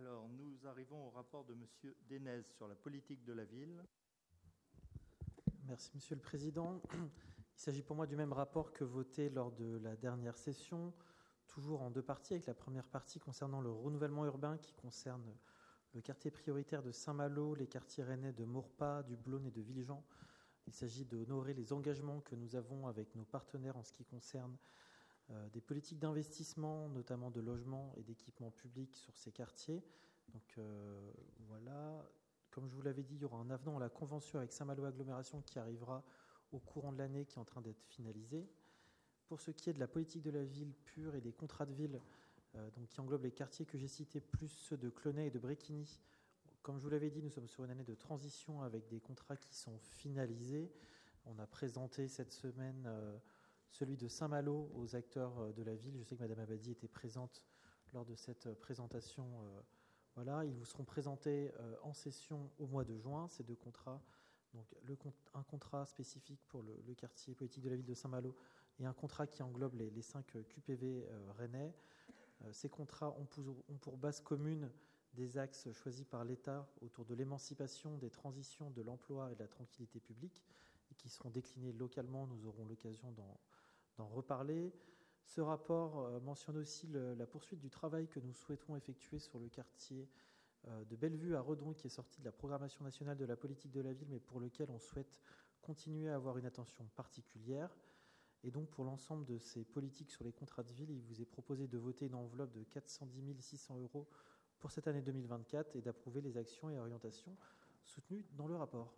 Alors, nous arrivons au rapport de M. Denez sur la politique de la ville. Merci, Monsieur le Président. Il s'agit pour moi du même rapport que voté lors de la dernière session, toujours en deux parties, avec la première partie concernant le renouvellement urbain qui concerne le quartier prioritaire de Saint-Malo, les quartiers rennais de Maurepas, du Blône et de Villejean. Il s'agit d'honorer les engagements que nous avons avec nos partenaires en ce qui concerne des politiques d'investissement, notamment de logement et d'équipements publics sur ces quartiers. Donc voilà, comme je vous l'avais dit, il y aura un avenant à la convention avec Saint-Malo Agglomération qui arrivera au courant de l'année, qui est en train d'être finalisé. Pour ce qui est de la politique de la ville pure et des contrats de ville, donc qui englobe les quartiers que j'ai cités, plus ceux de Clonay et de Bréquigny, comme je vous l'avais dit, nous sommes sur une année de transition avec des contrats qui sont finalisés. On a présenté cette semaine celui de Saint-Malo aux acteurs de la ville. Je sais que Mme Abadi était présente lors de cette présentation. Voilà, ils vous seront présentés en session au mois de juin, ces deux contrats. Donc un contrat spécifique pour le quartier politique de la ville de Saint-Malo et un contrat qui englobe les 5 QPV rennais. Ces contrats ont pour base commune des axes choisis par l'État autour de l'émancipation, des transitions, de l'emploi et de la tranquillité publique et qui seront déclinés localement. Nous aurons l'occasion d'en reparler. Ce rapport mentionne aussi la poursuite du travail que nous souhaiterons effectuer sur le quartier de Bellevue à Redon, qui est sorti de la programmation nationale de la politique de la ville, mais pour lequel on souhaite continuer à avoir une attention particulière. Et donc, pour l'ensemble de ces politiques sur les contrats de ville, il vous est proposé de voter une enveloppe de 410 600 € pour cette année 2024 et d'approuver les actions et orientations soutenues dans le rapport.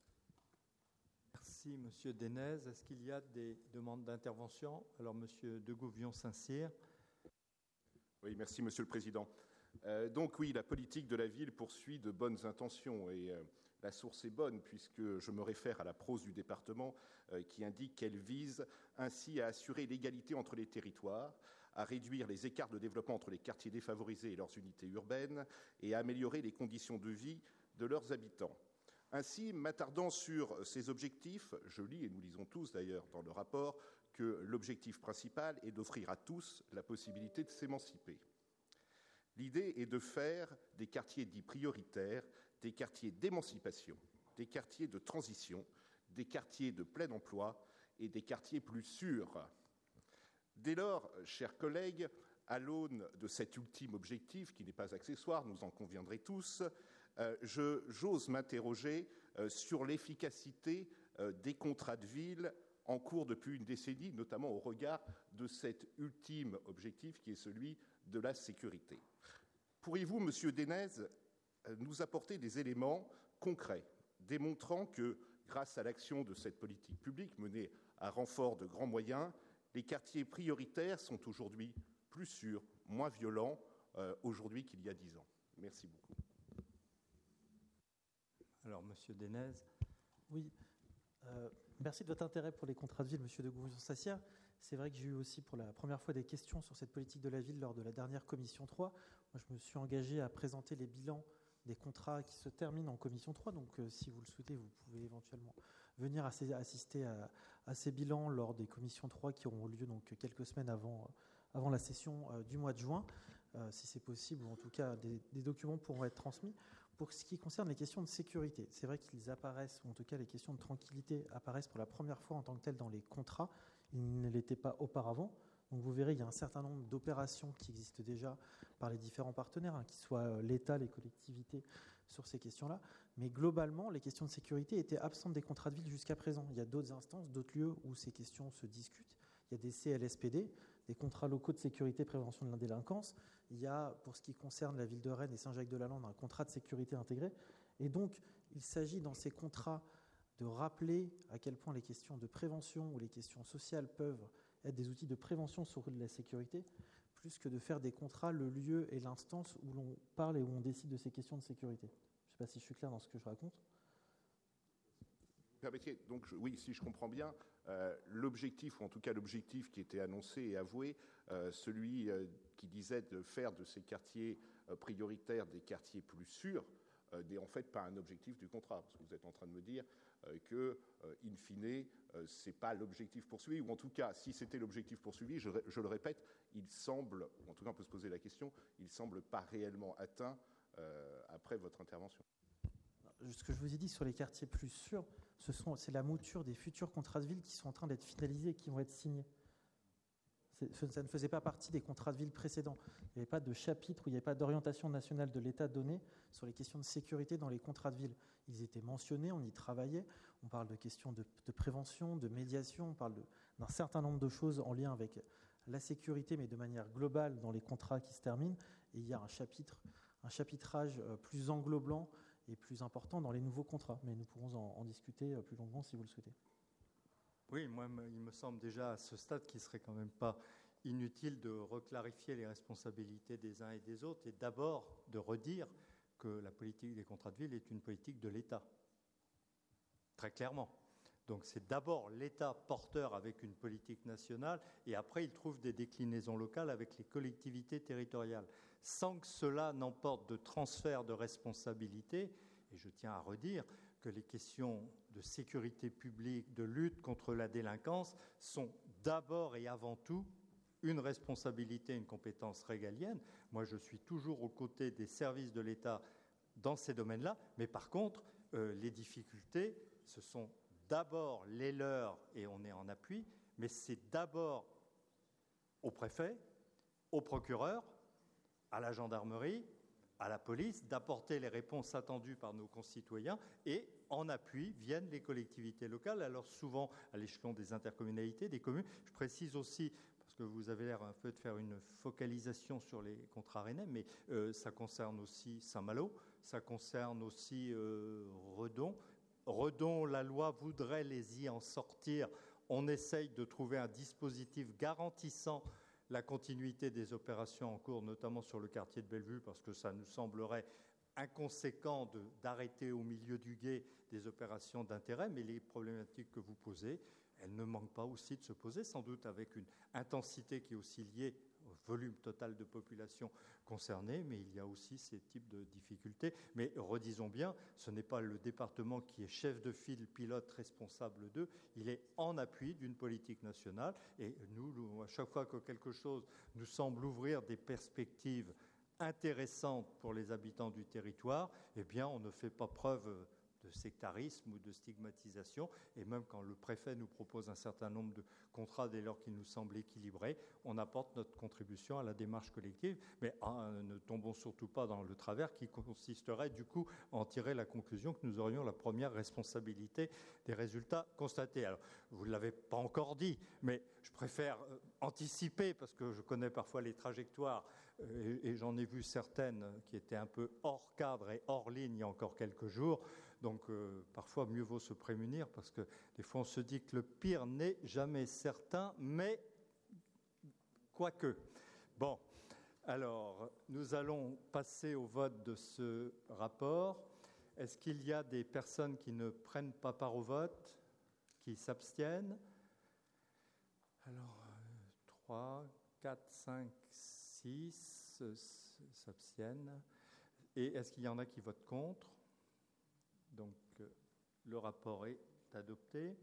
Merci, Monsieur Denez. Est-ce qu'il y a des demandes d'intervention? Alors, Monsieur de Gouvion-Saint-Cyr. Oui, merci, Monsieur le Président. Donc oui, la politique de la ville poursuit de bonnes intentions et la source est bonne puisque je me réfère à la prose du département qui indique qu'elle vise ainsi à assurer l'égalité entre les territoires, à réduire les écarts de développement entre les quartiers défavorisés et leurs unités urbaines et à améliorer les conditions de vie de leurs habitants. Ainsi, m'attardant sur ces objectifs, je lis, et nous lisons tous d'ailleurs dans le rapport, que l'objectif principal est d'offrir à tous la possibilité de s'émanciper. L'idée est de faire des quartiers dits prioritaires, des quartiers d'émancipation, des quartiers de transition, des quartiers de plein emploi et des quartiers plus sûrs. Dès lors, chers collègues, à l'aune de cet ultime objectif, qui n'est pas accessoire, nous en conviendrez tous, j'ose m'interroger sur l'efficacité des contrats de ville en cours depuis une décennie, notamment au regard de cet ultime objectif qui est celui de la sécurité. Pourriez-vous, Monsieur Denez, nous apporter des éléments concrets démontrant que, grâce à l'action de cette politique publique menée à renfort de grands moyens, les quartiers prioritaires sont aujourd'hui plus sûrs, moins violents aujourd'hui qu'il y a 10 ans? Merci beaucoup. Alors, Monsieur Denez. Oui. Merci de votre intérêt pour les contrats de ville, Monsieur de Gouvion-Saint-Cyr. C'est vrai que j'ai eu aussi pour la première fois des questions sur cette politique de la ville lors de la dernière commission 3. Moi, je me suis engagé à présenter les bilans des contrats qui se terminent en commission 3. Donc, si vous le souhaitez, vous pouvez éventuellement venir assister à ces bilans lors des commissions 3 qui auront lieu donc quelques semaines avant la session du mois de juin. Si c'est possible, ou en tout cas, des documents pourront être transmis. Pour ce qui concerne les questions de sécurité, c'est vrai qu'ils apparaissent, ou en tout cas les questions de tranquillité apparaissent pour la première fois en tant que telles dans les contrats. Ils ne l'étaient pas auparavant. Donc vous verrez, il y a un certain nombre d'opérations qui existent déjà par les différents partenaires, qu'ils soient l'État, les collectivités, sur ces questions-là. Mais globalement, les questions de sécurité étaient absentes des contrats de ville jusqu'à présent. Il y a d'autres instances, d'autres lieux où ces questions se discutent. Il y a des CLSPD, des contrats locaux de sécurité et prévention de la délinquance. Il y a, pour ce qui concerne la ville de Rennes et Saint-Jacques-de-la-Lande, un contrat de sécurité intégré. Et donc, il s'agit dans ces contrats de rappeler à quel point les questions de prévention ou les questions sociales peuvent être des outils de prévention sur la sécurité, plus que de faire des contrats le lieu et l'instance où l'on parle et où on décide de ces questions de sécurité. Je ne sais pas si je suis clair dans ce que je raconte. Permettez, donc oui, si je comprends bien, l'objectif, ou en tout cas l'objectif qui était annoncé et avoué, celui qui disait de faire de ces quartiers prioritaires des quartiers plus sûrs, n'est en fait pas un objectif du contrat, parce que vous êtes en train de me dire que, in fine, c'est pas l'objectif poursuivi, ou en tout cas, si c'était l'objectif poursuivi, je le répète, il semble, ou en tout cas on peut se poser la question, il semble pas réellement atteint après votre intervention. Ce que je vous ai dit sur les quartiers plus sûrs, c'est la mouture des futurs contrats de ville qui sont en train d'être finalisés et qui vont être signés. Ça ne faisait pas partie des contrats de ville précédents. Il n'y avait pas de chapitre où il n'y avait pas d'orientation nationale de l'État donnée sur les questions de sécurité dans les contrats de ville. Ils étaient mentionnés, on y travaillait. On parle de questions de prévention, de médiation, on parle d'un certain nombre de choses en lien avec la sécurité, mais de manière globale dans les contrats qui se terminent. Et il y a un chapitrage plus englobant et plus important dans les nouveaux contrats. Mais nous pourrons en discuter plus longuement si vous le souhaitez. Oui, moi, il me semble déjà à ce stade qu'il ne serait quand même pas inutile de reclarifier les responsabilités des uns et des autres et d'abord de redire que la politique des contrats de ville est une politique de l'État, très clairement. Donc c'est d'abord l'État porteur avec une politique nationale et après il trouve des déclinaisons locales avec les collectivités territoriales, sans que cela n'emporte de transfert de responsabilité. Et je tiens à redire que les questions de sécurité publique, de lutte contre la délinquance sont d'abord et avant tout une responsabilité, une compétence régalienne. Moi, je suis toujours aux côtés des services de l'État dans ces domaines-là, mais par contre, les difficultés, ce sont d'abord les leurs et on est en appui, mais c'est d'abord au préfet, au procureur, à la gendarmerie, à la police, d'apporter les réponses attendues par nos concitoyens et en appui viennent les collectivités locales, alors souvent à l'échelon des intercommunalités, des communes. Je précise aussi, parce que vous avez l'air un peu de faire une focalisation sur les contrats rennais, mais ça concerne aussi Saint-Malo, ça concerne aussi Redon. Redon, la loi voudrait les y en sortir. On essaye de trouver un dispositif garantissant la continuité des opérations en cours, notamment sur le quartier de Bellevue, parce que ça nous semblerait inconséquent d'arrêter au milieu du gué des opérations d'intérêt, mais les problématiques que vous posez, elles ne manquent pas aussi de se poser, sans doute avec une intensité qui est aussi liée au volume total de population concernée, mais il y a aussi ces types de difficultés. Mais redisons bien, ce n'est pas le département qui est chef de file, pilote, responsable d'eux, il est en appui d'une politique nationale, et nous, à chaque fois que quelque chose nous semble ouvrir des perspectives intéressantes pour les habitants du territoire, eh bien, on ne fait pas preuve de sectarisme ou de stigmatisation, et même quand le préfet nous propose un certain nombre de contrats dès lors qu'il nous semble équilibré, on apporte notre contribution à la démarche collective, mais ne tombons surtout pas dans le travers qui consisterait du coup à en tirer la conclusion que nous aurions la première responsabilité des résultats constatés. Alors, vous ne l'avez pas encore dit, mais je préfère anticiper, parce que je connais parfois les trajectoires, et j'en ai vu certaines qui étaient un peu hors cadre et hors ligne il y a encore quelques jours. Donc parfois mieux vaut se prémunir, parce que des fois on se dit que le pire n'est jamais certain, mais quoique. Bon, alors nous allons passer au vote de ce rapport. Est-ce qu'il y a des personnes qui ne prennent pas part au vote, qui s'abstiennent? Alors 3, 4, 5, 6 s'abstiennent. Et est-ce qu'il y en a qui votent contre? Donc, le rapport est adopté.